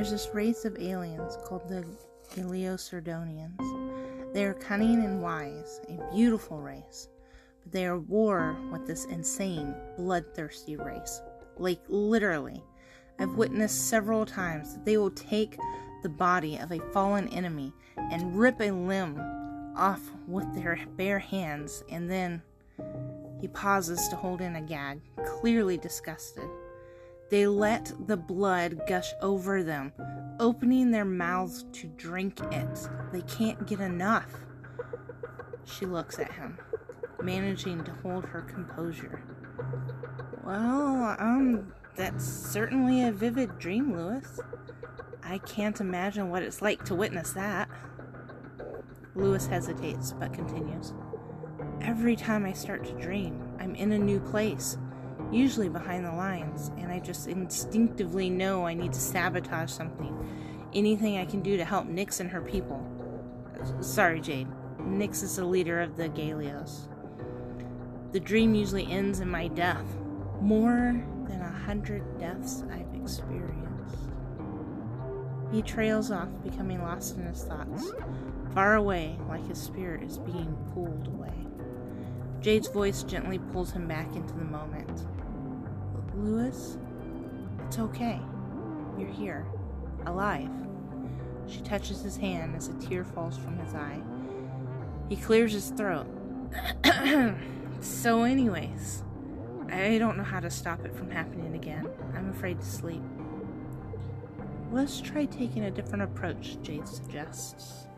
There's this race of aliens called the Galeosardonians. They are cunning and wise, a beautiful race, but they are at war with this insane, bloodthirsty race. Like, literally. I've witnessed several times that they will take the body of a fallen enemy and rip a limb off with their bare hands, and then he pauses to hold in a gag, clearly disgusted. They let the blood gush over them, opening their mouths to drink it. They can't get enough. She looks at him, managing to hold her composure. Well, that's certainly a vivid dream, Lewis. I can't imagine what it's like to witness that. Lewis hesitates, but continues. Every time I start to dream, I'm in a new place, usually behind the lines, and I just instinctively know I need to sabotage something. Anything I can do to help Nyx and her people. Sorry, Jade. Nyx is the leader of the Galeos. The dream usually ends in my death. More than 100 deaths I've experienced. He trails off, becoming lost in his thoughts, far away, like his spirit is being pulled away. Jade's voice gently pulls him back into the moment. Lewis, it's okay. You're here, alive. She touches his hand as a tear falls from his eye. He clears his throat. So anyways, I don't know how to stop it from happening again. I'm afraid to sleep. Let's try taking a different approach, Jade suggests.